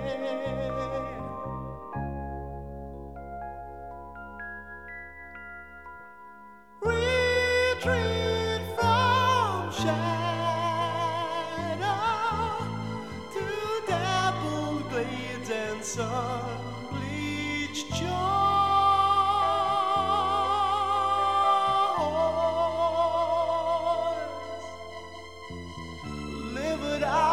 Retreat from shadow to dappled glades and sun-bleached shore.